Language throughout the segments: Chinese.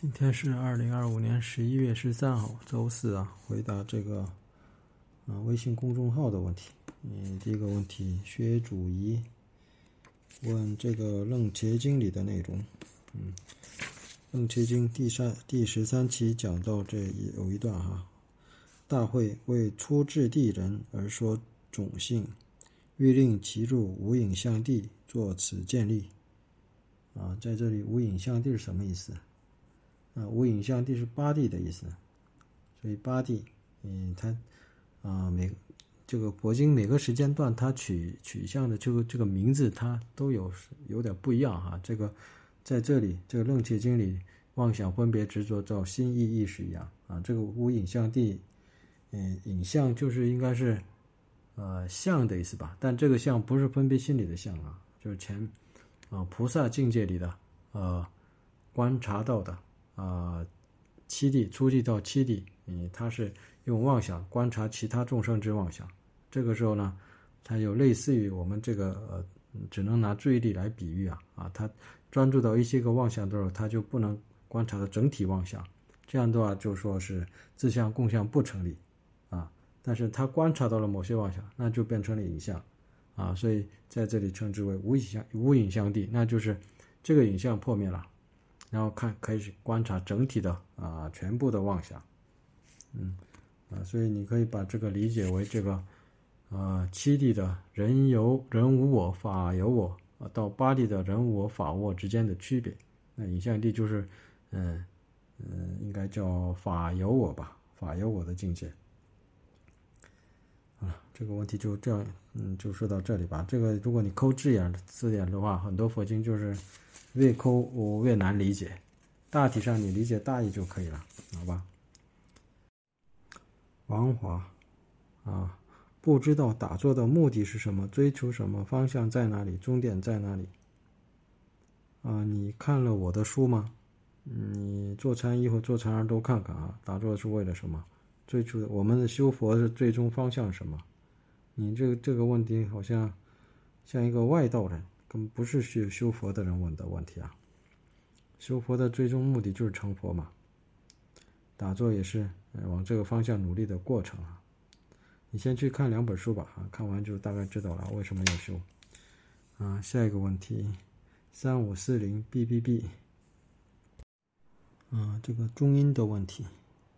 今天是2025年11月13号，周四啊。回答这个微信公众号的问题。第一个问题，薛主仪问这个《楞伽经》里的内容。楞伽经第13期讲到这有一段哈，大会为初至地人而说种性，欲令其入无影像地，作此建立。在这里无影像地是什么意思？无影像地是八地的意思，所以八地，它这个佛经每个时间段它取向的这个名字它都有点不一样哈。这个在这里这个楞伽经里，妄想分别执着照心意意识一样啊。这个无影像地，影像就是应该是相的意思吧？但这个相不是分别心理的相啊，就是菩萨境界里的观察到的。七地初地到七地，它是用妄想观察其他众生之妄想。这个时候呢，它有类似于我们这个只能拿注意力来比喻它专注到一些个妄想的时候，它就不能观察到整体妄想。这样的话就说是自相共相不成立但是它观察到了某些妄想，那就变成了影像所以在这里称之为无影像地，那就是这个影像破灭了。然后可以观察整体的全部的妄想，所以你可以把这个理解为这个七地的人无我法有我到八地的人无我法无我之间的区别。那影像地就是应该叫法有我吧，法有我的境界。这个问题就这样就说到这里吧。这个如果你抠字典的话，很多佛经就是越抠越难理解，大体上你理解大意就可以了，好吧？王华不知道打坐的目的是什么，追求什么，方向在哪里，终点在哪里？你看了我的书吗？你做禅一或做禅二都看看打坐是为了什么？追求我们的修佛是最终方向是什么？你这个问题好像一个外道人，根本不是修佛的人问的问题修佛的最终目的就是成佛嘛，打坐也是往这个方向努力的过程你先去看2本书吧看完就大概知道了为什么要修下一个问题3540 BBB 这个中阴的问题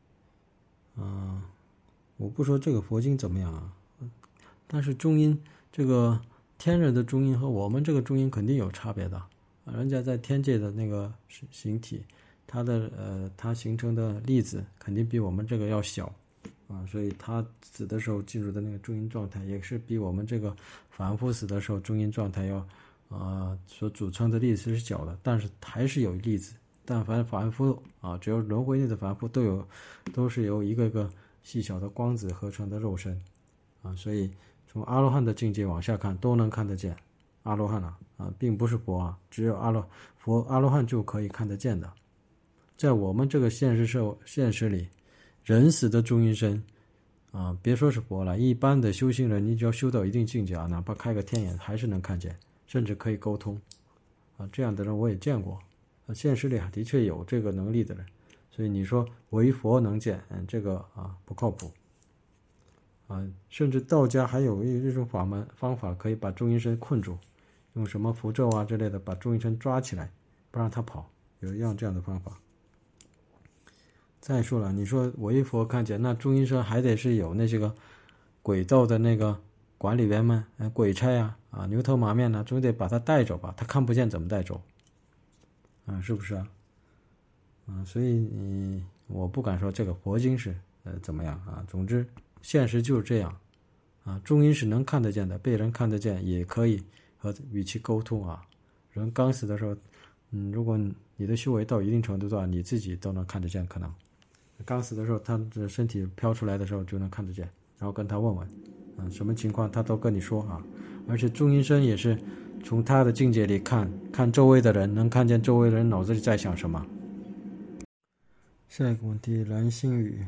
我不说这个佛经怎么样但是中阴这个天人的中阴和我们这个中阴肯定有差别的人家在天界的那个形体，它形成的粒子肯定比我们这个要小所以它死的时候进入的那个中阴状态也是比我们这个凡夫死的时候中阴状态要所组成的粒子是小的，但是还是有粒子。但凡凡夫只要轮回内的凡夫都是由一个个细小的光子合成的肉身所以从阿罗汉的境界往下看都能看得见阿罗汉并不是佛只有阿罗汉就可以看得见的。在我们这个现实里，人死的中阴身别说是佛了，一般的修行人你只要修到一定境界哪怕开个天眼还是能看见，甚至可以沟通这样的人我也见过现实里的确有这个能力的人。所以你说唯佛能见这个不靠谱甚至道家还有一种方法可以把中阴身困住，用什么符咒之类的把中阴身抓起来不让他跑，有一样这样的方法。再说了，你说唯佛看见，那中阴身还得是有那些个轨道的那个管理员们鬼差牛头马面总得把他带走吧，他看不见怎么带走是不是所以我不敢说这个佛经是怎么样总之现实就是这样中阴是能看得见的，被人看得见，也可以与其沟通人刚死的时候如果你的修为到一定程度的话，你自己都能看得见，可能刚死的时候他的身体飘出来的时候就能看得见，然后跟他问问什么情况他都跟你说而且中阴身也是从他的境界里看周围的人，能看见周围的人脑子里在想什么。下一个问题，蓝星宇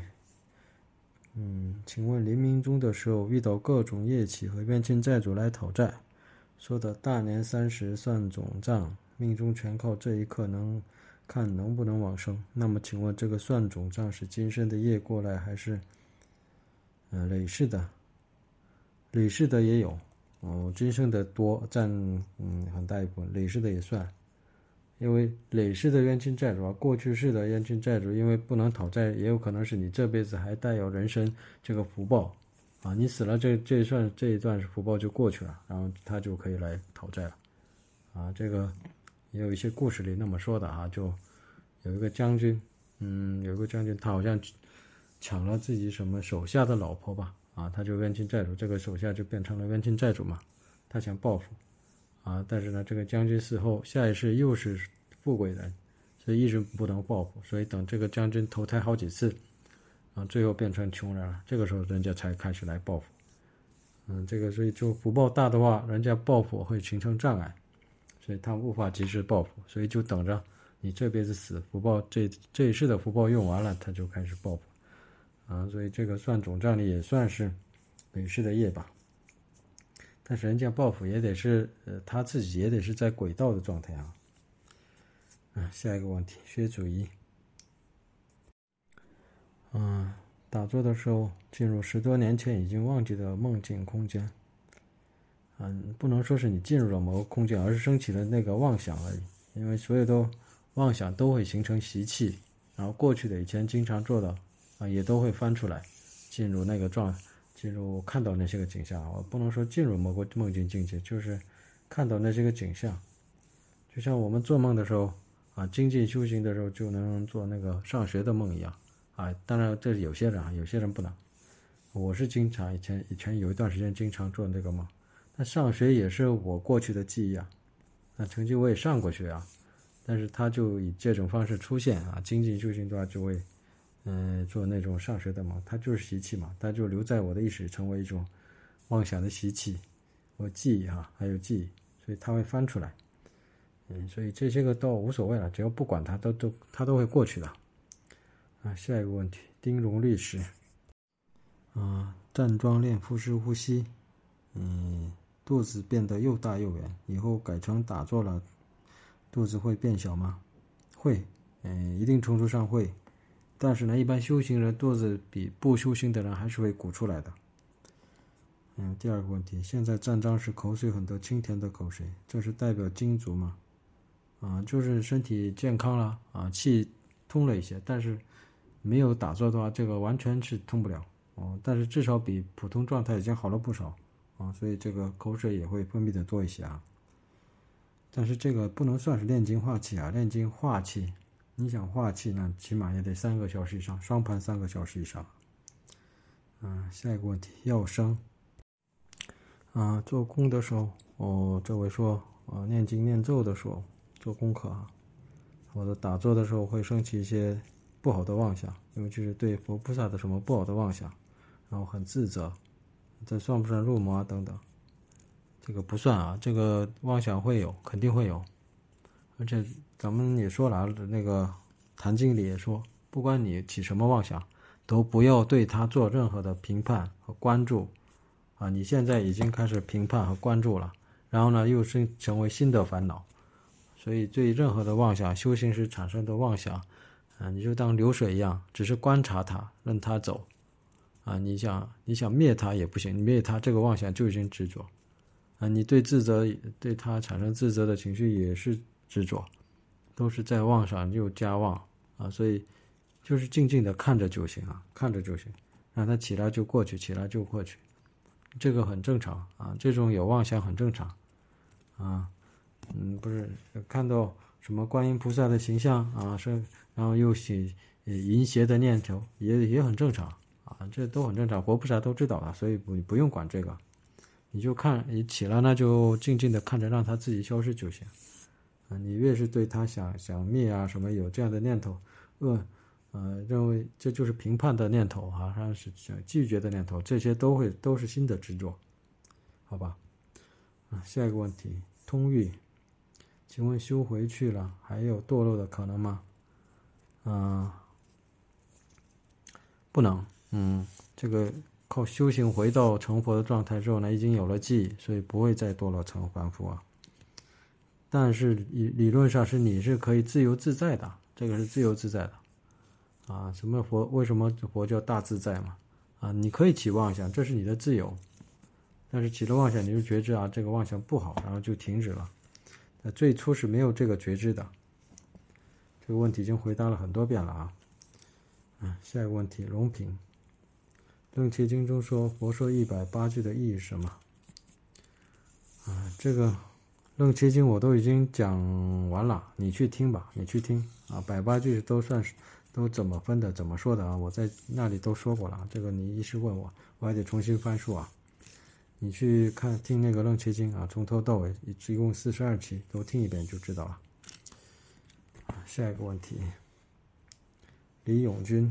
请问临命终的时候遇到各种业起和冤亲债主来讨债，说的大年30算总账，命中全靠这一刻能看能不能往生。那么请问这个算总账是今生的业过来，还是累世的？累世的也有，今生的多占很大一部分，累世的也算。因为累世的冤亲债主过去世的冤亲债主，因为不能讨债，也有可能是你这辈子还带有人身这个福报你死了这一段福报就过去了，然后他就可以来讨债了这个也有一些故事里那么说的就有一个将军，他好像抢了自己什么手下的老婆吧他就冤亲债主，这个手下就变成了冤亲债主嘛，他想报复但是呢，这个将军死后下一世又是富贵人，所以一直不能报复，所以等这个将军投胎好几次最后变成穷人了，这个时候人家才开始来报复这个所以就福报大的话，人家报复会形成障碍，所以他无法及时报复，所以就等着你这辈子死，福报这一世的福报用完了，他就开始报复所以这个算总账里也算是累世的业吧。但是人家报复也得是他自己也得是在轨道的状态下一个问题，薛祖仪打坐的时候进入10多年前已经忘记的梦境空间不能说是你进入了某个空间，而是升起了那个妄想而已，因为所有的妄想都会形成习气，然后过去的以前经常做的也都会翻出来，进入那个进入看到那些个景象我不能说进入某个梦境境界，就是看到那些个景象。就像我们做梦的时候精进修行的时候就能做那个上学的梦一样当然这是有些人有些人不能。我是经常以前有一段时间经常做那个梦。那上学也是我过去的记忆曾经我也上过学但是他就以这种方式出现精进修行的话就会做那种上学的梦，它就是习气嘛，它就留在我的意识成为一种妄想的习气和记忆还有记忆，所以它会翻出来所以这些个都无所谓了，只要不管它它都会过去的下一个问题，丁荣律师站桩练腹式呼吸肚子变得又大又圆，以后改成打坐了肚子会变小吗？会一定程度上会，但是呢，一般修行人肚子比不修行的人还是会鼓出来的。第二个问题，现在站桩时口水很多，清甜的口水，这是代表精足吗？就是身体健康了气通了一些，但是没有打坐的话，这个完全是通不了但是至少比普通状态已经好了不少所以这个口水也会分泌的多一些但是这个不能算是炼精化气炼精化气。你想化气呢，起码也得3个小时以上，双盘3个小时以上。下一个问题，要生做功的时候这位说念经念咒的时候做功课或者打坐的时候会升起一些不好的妄想，尤其是对佛菩萨的什么不好的妄想，然后很自责，这算不算入魔等等？这个不算这个妄想会有，肯定会有。而且咱们也说了那个坛经里也说，不管你起什么妄想，都不要对它做任何的评判和关注你现在已经开始评判和关注了，然后呢又成为新的烦恼。所以对任何的妄想，修行时产生的妄想你就当流水一样，只是观察它，任它走你想灭它也不行，你灭它这个妄想就已经执着你对它产生自责的情绪也是执着，都是在妄上又加妄所以就是静静的看着就行看着就行，让它起来就过去，起来就过去，这个很正常这种有妄想很正常不是看到什么观音菩萨的形象然后又起淫邪的念头也很正常这都很正常，佛菩萨都知道所以不用管这个，你就看你起来呢就静静的看着，让它自己消失就行你越是对他想灭什么有这样的念头认为这就是评判的念头还是拒绝的念头，这些都是新的执着，好吧下一个问题，通欲，请问修回去了还有堕落的可能吗？不能这个靠修行回到成佛的状态之后呢，已经有了记忆，所以不会再堕落成凡夫但是理论上是你是可以自由自在的，这个是自由自在的啊。什么佛？为什么佛叫大自在嘛？啊，你可以起妄想，这是你的自由，但是起了妄想，你就觉知啊，这个妄想不好，然后就停止了。最初是没有这个觉知的。这个问题已经回答了很多遍了啊。下一个问题，龙平，楞伽经中说佛说180句的意义是什么？这个楞伽经我都已经讲完了，你去听吧，你去听啊。180句都算是都怎么分的，怎么说的啊？我在那里都说过了，这个你一时问我，我还得重新翻书啊。你去听那个楞伽经啊，从头到尾一共42期，都听一遍就知道了。下一个问题，李永军，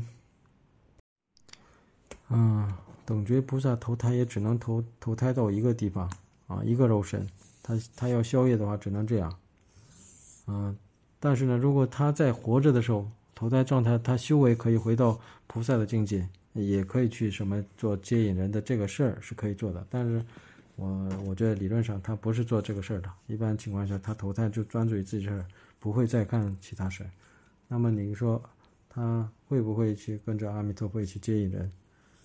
等觉菩萨投胎也只能投胎到一个地方啊，一个肉身，他要消业的话只能这样。但是呢，如果他在活着的时候投胎状态，他修为可以回到菩萨的境界，也可以去什么做接引人的这个事儿是可以做的。但是我觉得理论上他不是做这个事儿的，一般情况下他投胎就专注于自己事儿，不会再看其他事儿。那么你说他会不会去跟着阿弥陀佛一起接引人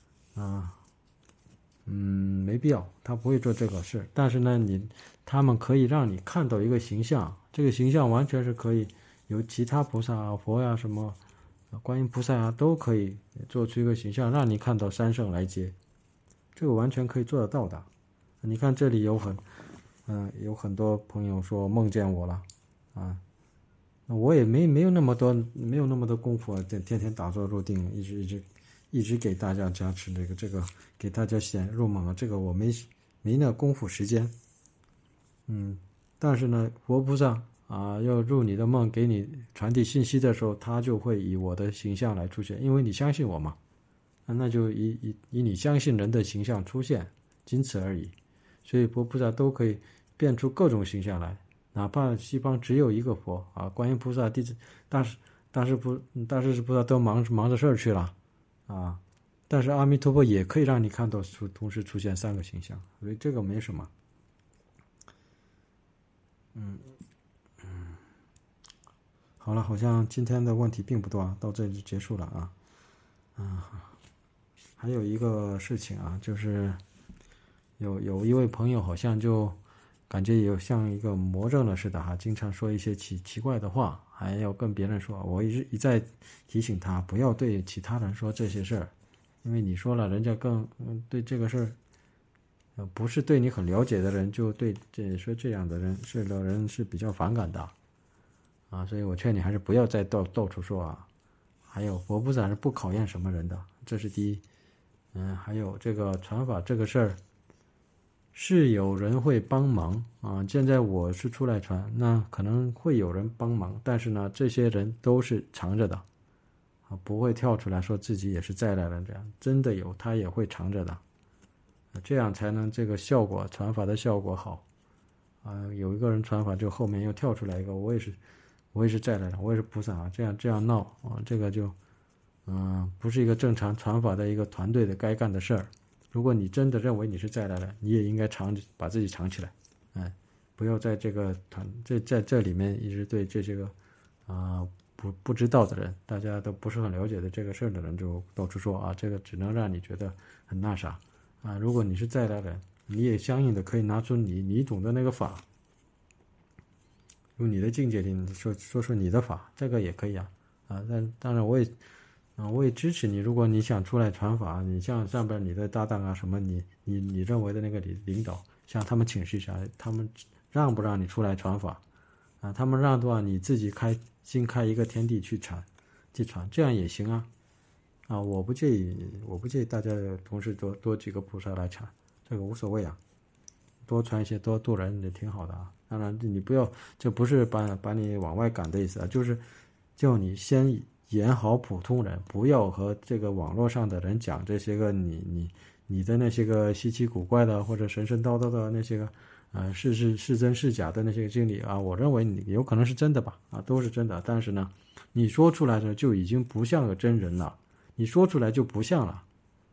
没必要，他不会做这个事。但是呢，他们可以让你看到一个形象，这个形象完全是可以由其他菩萨啊、佛呀、什么观音菩萨啊都可以做出一个形象，让你看到三圣来接，这个完全可以做得到的。你看这里有很多朋友说梦见我了我也没有那么多功夫啊，天天打坐入定，一直给大家加持这个给大家入梦啊，这个我没那功夫时间。但是呢，佛菩萨要入你的梦，给你传递信息的时候，他就会以我的形象来出现，因为你相信我嘛，那就以你相信人的形象出现，仅此而已。所以佛菩萨都可以变出各种形象来，哪怕西方只有一个佛观音菩萨、大势至菩萨都忙着事儿去了但是阿弥陀佛也可以让你看到同时出现3个形象，所以这个没什么。好了，好像今天的问题并不多到这里就结束了还有一个事情就是有一位朋友好像就感觉有像一个魔怔了似的经常说一些奇怪的话，还要跟别人说。我一再提醒他不要对其他人说这些事儿，因为你说了，人家更对这个事儿不是对你很了解的人，就对说这样的人是比较反感的所以我劝你还是不要再到处说还有佛菩萨是不考验什么人的，这是第一。还有这个传法这个事儿，是有人会帮忙现在我是出来传，那可能会有人帮忙，但是呢，这些人都是藏着的不会跳出来说自己也是再来人，这样真的有他也会藏着的这样才能这个效果传法的效果好有一个人传法就后面又跳出来一个，我也是再来人，我也是菩萨这样闹这个就不是一个正常传法的一个团队的该干的事儿。如果你真的认为你是再来人，你也应该把自己藏起来不要在这个在这里面一直对这些个不知道的人，大家都不是很了解的这个事儿的人就到处说这个只能让你觉得很那啥如果你是再来人，你也相应的可以拿出你懂的那个法，用你的境界里说你的法，这个也可以但当然我也支持你，如果你想出来传法，你像上边你的搭档什么你认为的那个领导，向他们请示一下，他们让不让你出来传法他们让的话，你自己新开一个天地去传，这样也行我不介意大家同时多几个菩萨来传，这个无所谓多传一些，多度人也挺好的当然你不要，这不是把你往外赶的意思就是叫你先演好普通人，不要和这个网络上的人讲这些个你的那些个稀奇古怪的或者神叨叨的那些个是真是假的那些个经历我认为你有可能是真的吧都是真的，但是呢你说出来的就已经不像个真人了，你说出来就不像了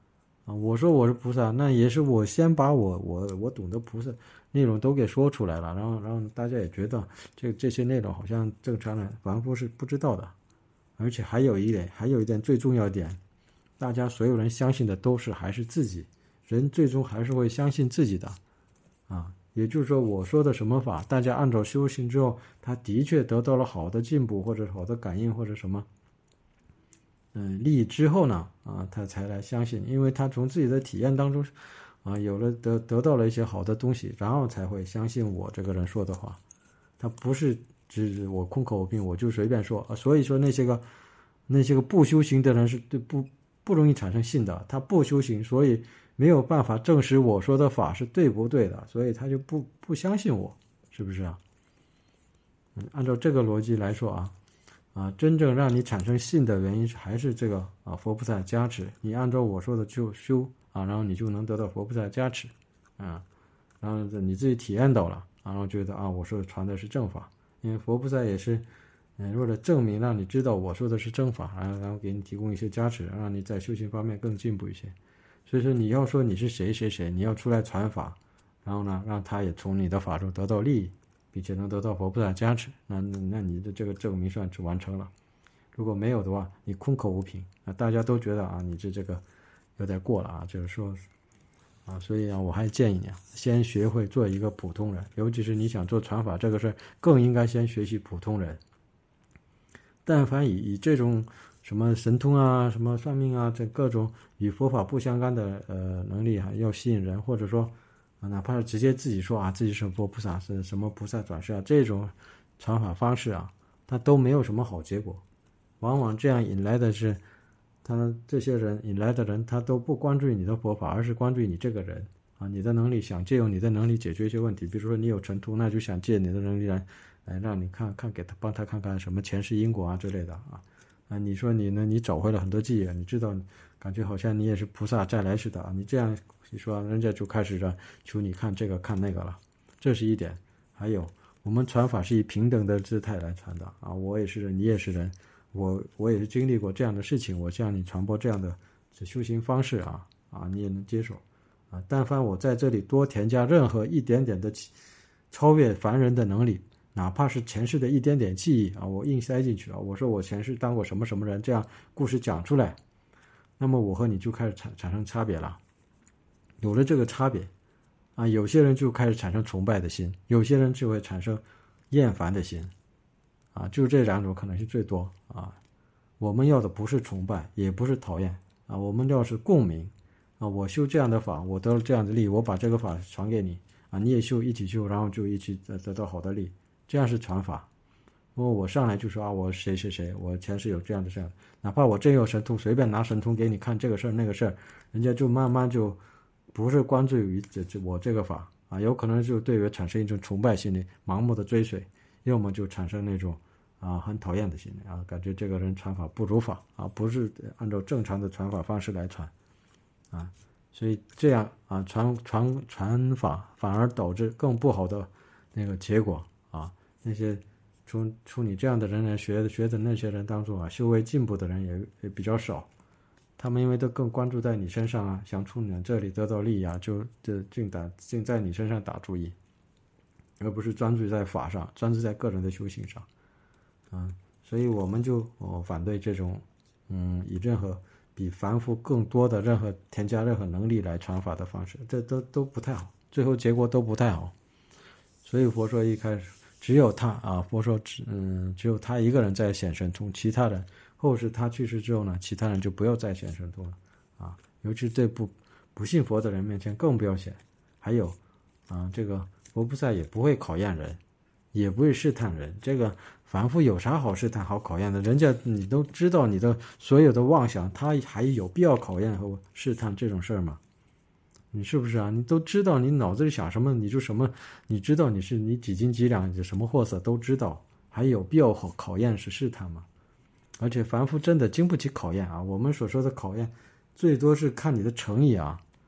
我说我是菩萨，那也是我先把我懂得菩萨内容都给说出来了，然后大家也觉得这些内容好像正常人凡夫是不知道的。而且还有一点最重要点，大家所有人相信的都是还是自己，人最终还是会相信自己的啊。也就是说，我说的什么法，大家按照修行之后，他的确得到了好的进步，或者好的感应，或者什么利益之后呢，他才来相信，因为他从自己的体验当中有了得到了一些好的东西，然后才会相信我这个人说的话。他不是只我空口无凭，我就随便说所以说那些个不修行的人是不容易产生信的，他不修行，所以没有办法证实我说的法是对不对的，所以他就不相信我，是不是啊？按照这个逻辑来说真正让你产生信的原因还是这个佛菩萨加持，你按照我说的就修然后你就能得到佛菩萨加持然后你自己体验到了，然后觉得我说的传的是正法，因为佛菩萨也是为了证明让你知道我说的是正法，然后给你提供一些加持，让你在修行方面更进步一些。所以说你要说你是谁，你要出来传法，然后呢让他也从你的法中得到利益，并且能得到佛菩萨加持，那你的这个证明算是完成了。如果没有的话，你空口无凭大家都觉得你这个有点过了就是说所以我还建议你先学会做一个普通人，尤其是你想做传法这个事儿，更应该先学习普通人。但凡以这种什么神通什么算命这各种与佛法不相干的能力要吸引人，或者说哪怕是直接自己说自己是佛菩萨，是什么菩萨转世这种传法方式它都没有什么好结果。往往这样引来的是这些人引来的人，他都不关注你的佛法，而是关注你这个人你的能力，想借用你的能力解决一些问题。比如说你有神通，那就想借你的能力来让你看给他帮他看看什么前世因果之类的你说你找回了很多记忆，你知道感觉好像你也是菩萨再来似的你这样一说，人家就开始求你看这个看那个了，这是一点。还有我们传法是以平等的姿态来传的我也是人，你也是人，我也是经历过这样的事情，我向你传播这样的修行方式你也能接受但凡我在这里多添加任何一点点的超越凡人的能力，哪怕是前世的一点点记忆我硬塞进去我说我前世当过什么什么人，这样故事讲出来，那么我和你就开始产生差别了。有了这个差别有些人就开始产生崇拜的心，有些人就会产生厌烦的心就这两种可能性最多我们要的不是崇拜，也不是讨厌我们要是共鸣我修这样的法，我得了这样的利益，我把这个法传给你你也修，一起修，然后就一起得到好的利益，这样是传法。我上来就说我谁，我前世有这样的事儿，哪怕我真有神通，随便拿神通给你看这个事儿那个事儿，人家就慢慢就不是关注于我这个法有可能就对我产生一种崇拜心理，盲目的追随，要么就产生那种很讨厌的心理感觉这个人传法不如法不是按照正常的传法方式来传所以这样传法反而导致更不好的那个结果那些从你这样的人来学的那些人当中修为进步的人也比较少，他们因为都更关注在你身上想从你这里得到利益就净在你身上打主意，而不是专注在法上，专注在个人的修行上所以我们就反对这种以任何比凡夫更多的任何添加任何能力来传法的方式，这都不太好，最后结果都不太好。所以佛说一开始只有他佛说只有他一个人在显神通，其他人后世他去世之后呢，其他人就不要再显神通了尤其对不信佛的人面前更不要显。还有这个佛菩萨也不会考验人，也不会试探人，这个凡夫有啥好试探好考验的？人家你都知道你的所有的妄想，他还有必要考验和试探这种事儿吗？你是不是你都知道你脑子里想什么，你就什么，你知道你几斤几两，你什么货色都知道，还有必要考验是试探吗？而且凡夫真的经不起考验我们所说的考验最多是看你的诚意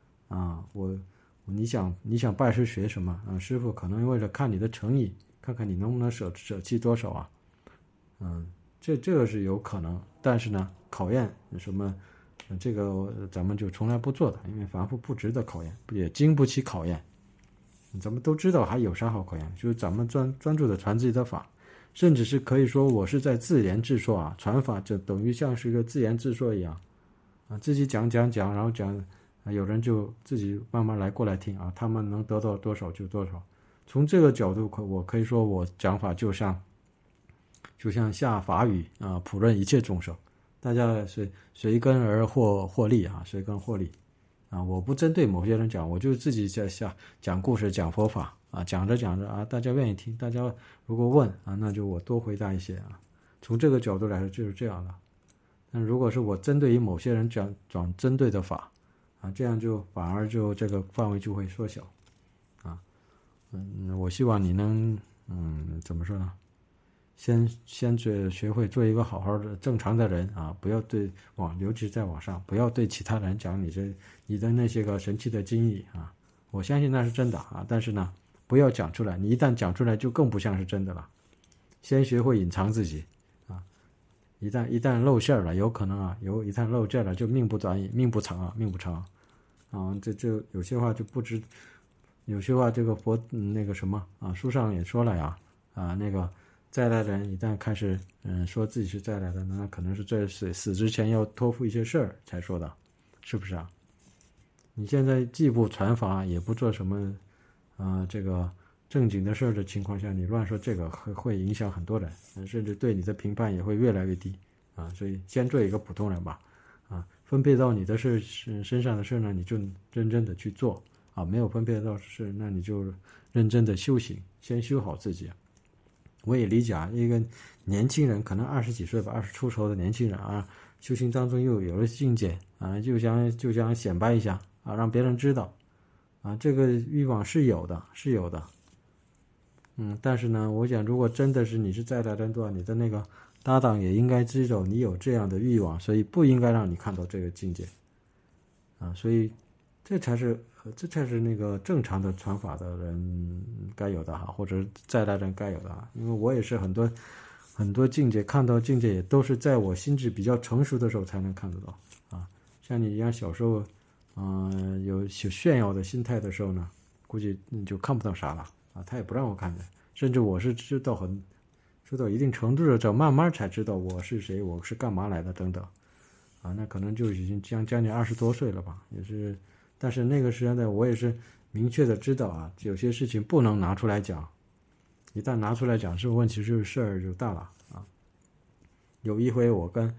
你想拜师学什么师傅可能为了看你的诚意，看看你能不能舍弃多少这个是有可能。但是呢，考验什么这个咱们就从来不做的，因为凡夫不值得考验，也经不起考验。咱们都知道还有啥好考验？就是咱们专注的传自己的法，甚至是可以说我是在自言自说啊，传法就等于像是一个自言自说一样啊，自己讲，然后讲，有人就自己慢慢过来听啊，他们能得到多少就多少。从这个角度我可以说我讲法就像下法语啊，普润一切众生，大家随根而获利啊，随根获利啊。我不针对某些人讲，我就自己在讲故事讲佛法啊，讲着啊，大家愿意听，大家如果问啊，那就我多回答一些啊。从这个角度来说就是这样的。但如果是我针对于某些人讲针对的法啊，这样就反而就这个范围就会缩小啊。我希望你能怎么说呢？先学会做一个好好的正常的人啊，不要尤其是在网上，不要对其他人讲你的那些个神奇的经历啊。我相信那是真的啊，但是呢，不要讲出来，你一旦讲出来就更不像是真的了。先学会隐藏自己啊，一旦露馅了，有可能啊，一旦露馅了就命不长啊，这有些话就不知，有些话这个佛那个什么啊，书上也说了呀那个。再来的人一旦开始说自己是再来的，那可能是在死之前要托付一些事儿才说的，是不是啊？你现在既不传法，也不做什么这个正经的事儿的情况下，你乱说这个会影响很多人，甚至对你的评判也会越来越低啊。所以先做一个普通人吧啊，分配到你的身上的事呢，你就认真的去做啊，没有分配到事，那你就认真的修行，先修好自己。我也理解啊，一个年轻人可能20几岁吧，20出头的年轻人啊，修行当中又有了境界啊，就想显摆一下啊，让别人知道啊，这个欲望是有的。但是呢，我想如果真的是你是在来人的话，你的那个搭档也应该知道你有这样的欲望，所以不应该让你看到这个境界啊，所以这才是那个正常的传法的人该有的或者在来人该有的因为我也是很多境界，看到境界也都是在我心智比较成熟的时候才能看得到啊。像你一样小时候有炫耀的心态的时候呢，估计你就看不到啥了啊，他也不让我看的，甚至我是知道一定程度的时候，慢慢才知道我是谁，我是干嘛来的等等啊，那可能就已经将近20多岁了吧，也是。但是那个时间呢，我也是明确的知道啊，有些事情不能拿出来讲，一旦拿出来讲，这个问题就是事儿就大了啊。有一回我跟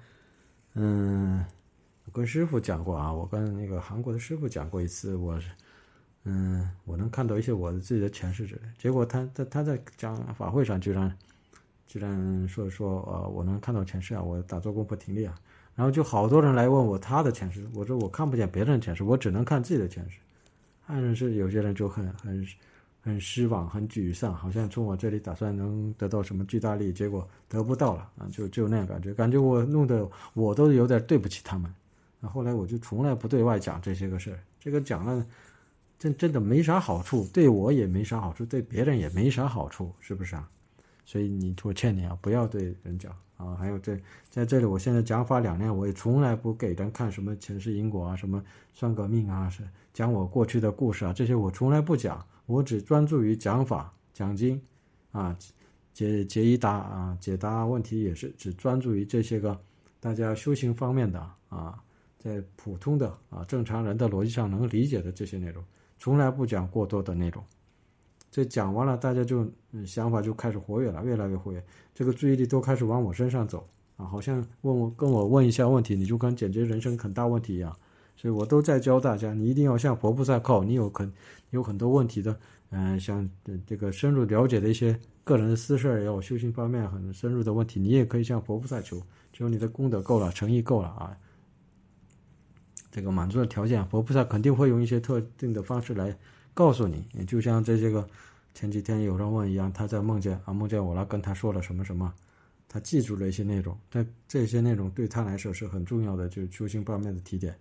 师傅讲过啊，我跟那个韩国的师傅讲过一次，我能看到一些我自己的前世之类，结果他在讲法会上居然说我能看到前世啊，我打坐功夫挺厉害。然后就好多人来问我他的前世，我说我看不见别人的前世，我只能看自己的前世。但是有些人就很失望，很沮丧，好像从我这里打算能得到什么巨大利益，结果得不到了啊，就那样感觉我弄得我都有点对不起他们。后来我就从来不对外讲这些个事儿，这个讲了真的没啥好处，对我也没啥好处，对别人也没啥好处，是不是啊？所以我劝你啊，不要对人讲啊。还有在这里，我现在讲法2年，我也从来不给人看什么前世因果啊，什么算个命啊，是讲我过去的故事啊，这些我从来不讲，我只专注于讲法、讲经啊，解答问题，也是只专注于这些个大家修行方面的啊，在普通的正常人的逻辑上能理解的这些内容，从来不讲过多的内容。这讲完了，大家就想法就开始活跃了，越来越活跃，这个注意力都开始往我身上走啊，好像跟我问一下问题，你就跟解决人生很大问题一样。所以我都在教大家，你一定要向佛菩萨靠，你有很多问题的，像这个深入了解的一些个人的私事也有修行方面很深入的问题，你也可以向佛菩萨求，只有你的功德够了，诚意够了啊，这个满足的条件，佛菩萨肯定会用一些特定的方式来告诉你。就像这些个前几天有人问一样，他在梦见我来跟他说了什么什么，他记住了一些内容，但这些内容对他来说是很重要的，就是修行方面的提点。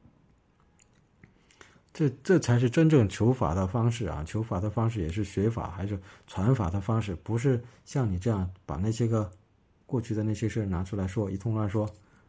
这才是真正求法的方式啊！求法的方式也是学法还是传法的方式，不是像你这样把那些个过去的那些事拿出来说，一通乱说，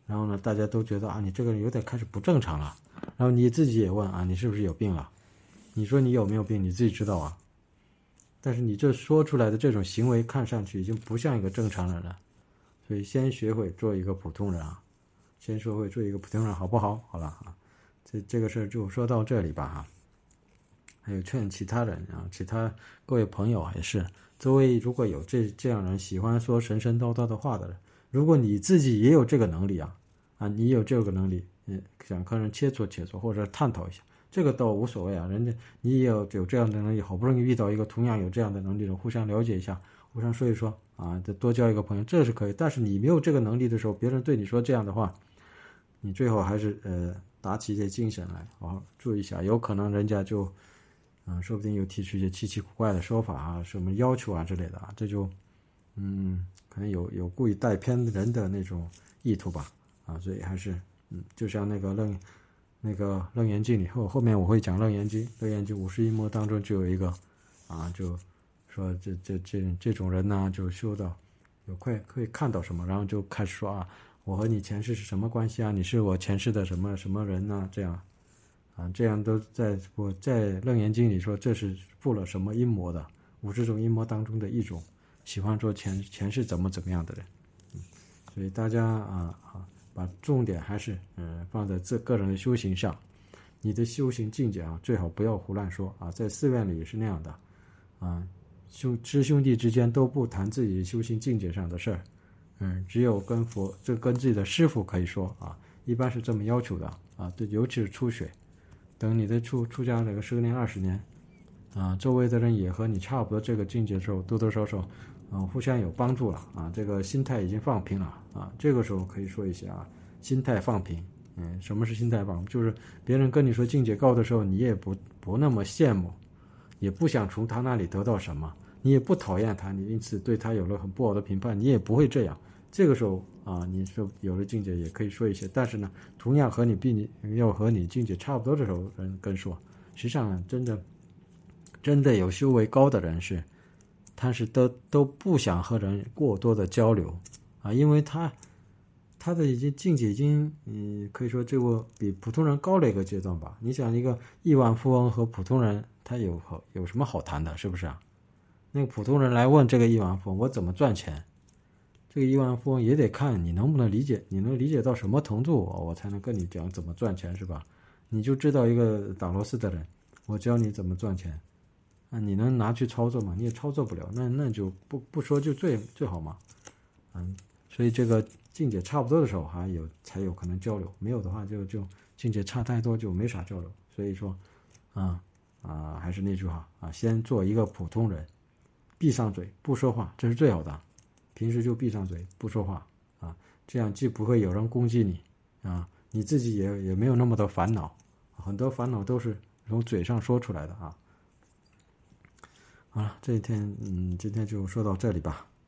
然后呢，大家都觉得啊，你这个人有点开始不正常了。然后你自己也问啊，你是不是有病了？你说你有没有病，你自己知道啊。但是你这说出来的这种行为，看上去已经不像一个正常人了。所以先学会做一个普通人啊，先学会做一个普通人，好不好？好了啊，这个事儿就说到这里吧哈。还有劝其他人啊，其他各位朋友啊，也是周围如果有这样人喜欢说神神叨叨的话的人，如果你自己也有这个能力啊，你有这个能力，想跟人切磋或者探讨一下，这个倒无所谓啊。人家你也有这样的能力，好不容易遇到一个同样有这样的能力的，互相了解一下，互相说一说啊，多交一个朋友，这是可以。但是你没有这个能力的时候，别人对你说这样的话，你最后还是打起一些精神来，好好注意一下，有可能人家就说不定又提出一些奇奇怪怪的说法啊，什么要求啊之类的啊，这就可能有故意带偏人的那种意图吧啊，所以还是就像那个楞严经里后面我会讲楞严经51摩当中就有一个啊，就说这种人呢，就修到可以看到什么，然后就开始说啊，我和你前世是什么关系啊？你是我前世的什么什么人呢？这样啊，这样都我在楞严经里说，这是布了什么阴魔的50种阴魔当中的一种，喜欢说前世怎么样的人。所以大家把重点还是放在个人的修行上，你的修行境界啊，最好不要胡乱说啊。在寺院里也是那样的啊，师兄弟之间都不谈自己修行境界上的事儿，只有跟自己的师父可以说啊，一般是这么要求的啊。对，尤其是初学，等你的出家这个10年20年啊，周围的人也和你差不多这个境界的时候，多多少少互相有帮助了啊，这个心态已经放平了啊，这个时候可以说一下啊，心态放平。什么是心态放平？就是别人跟你说境界高的时候，你也不那么羡慕，也不想从他那里得到什么，你也不讨厌他，你因此对他有了很不好的评判，你也不会这样。这个时候啊，你说有了境界也可以说一些，但是呢，同样要和你境界差不多的时候人跟说，实际上真的有修为高的人他是都不想和人过多的交流啊，因为他的境界已经可以说这个比普通人高了一个阶段吧。你想一个亿万富翁和普通人，他有什么好谈的，是不是啊？那个普通人来问这个亿万富翁，我怎么赚钱？这个亿万富翁也得看你能不能理解，你能理解到什么程度，我才能跟你讲怎么赚钱，是吧？你就知道一个打螺丝的人，我教你怎么赚钱，你能拿去操作吗？你也操作不了，那就不说就最好嘛。所以这个境界差不多的时候才有可能交流，没有的话就境界差太多就没啥交流。所以说还是那句话啊，先做一个普通人，闭上嘴不说话，这是最好的。平时就闭上嘴不说话啊，这样既不会有人攻击你啊，你自己也没有那么多烦恼，很多烦恼都是从嘴上说出来的啊。好了，今天就说到这里吧。